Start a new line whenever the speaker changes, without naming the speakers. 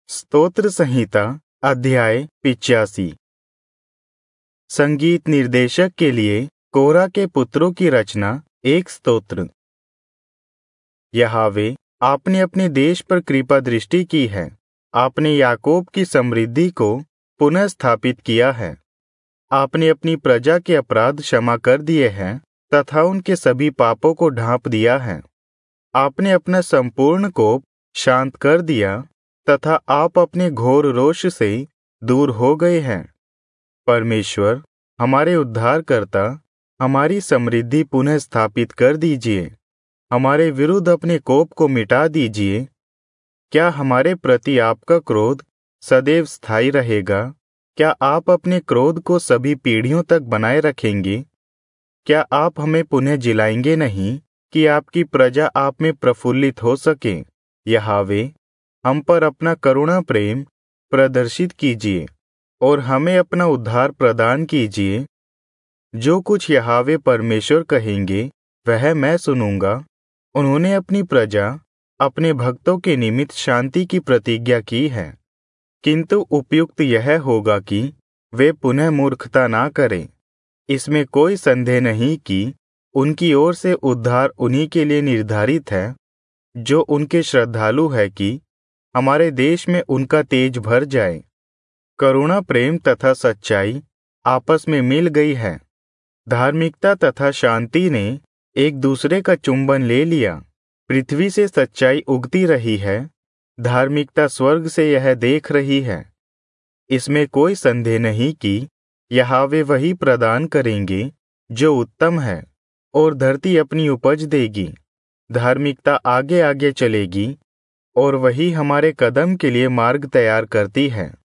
स्तोत्र संहिता अध्याय 85। संगीत निर्देशक के लिए कोरह के पुत्रों की रचना। एक स्तोत्र। यहोवा, आपने अपने देश पर कृपा दृष्टि की है। आपने याकूब की समृद्धि को पुनः स्थापित किया है। आपने अपनी प्रजा के अपराध क्षमा कर दिए हैं तथा उनके सभी पापों को ढांप दिया है। आपने अपना संपूर्ण कोप शांत कर दिया तथा आप अपने घोर रोष से दूर हो गए हैं। परमेश्वर, हमारे उद्धारकर्ता, हमारी समृद्धि पुनः स्थापित कर दीजिए। हमारे विरुद्ध अपने कोप को मिटा दीजिए। क्या हमारे प्रति आपका क्रोध सदैव स्थायी रहेगा? क्या आप अपने क्रोध को सभी पीढ़ियों तक बनाए रखेंगे? क्या आप हमें पुनः जिलाएंगे नहीं कि आपकी प्रजा आप में प्रफुल्लित हो सके? यहोवा, हम पर अपना करुणा प्रेम प्रदर्शित कीजिए और हमें अपना उद्धार प्रदान कीजिए। जो कुछ यहोवा परमेश्वर कहेंगे वह मैं सुनूंगा। उन्होंने अपनी प्रजा, अपने भक्तों के निमित्त शांति की प्रतिज्ञा की है, किंतु उपयुक्त यह होगा कि वे पुनः मूर्खता ना करें। इसमें कोई संदेह नहीं कि उनकी ओर से उद्धार उन्हीं के लिए निर्धारित है जो उनके श्रद्धालु है, कि हमारे देश में उनका तेज भर जाए। करुणा प्रेम तथा सच्चाई आपस में मिल गई है। धार्मिकता तथा शांति ने एक दूसरे का चुंबन ले लिया। पृथ्वी से सच्चाई उगती रही है, धार्मिकता स्वर्ग से यह देख रही है। इसमें कोई संदेह नहीं कि यहोवा वही प्रदान करेंगे जो उत्तम है, और धरती अपनी उपज देगी। धार्मिकता आगे आगे चलेगी और वही हमारे कदम के लिए मार्ग तैयार करती है।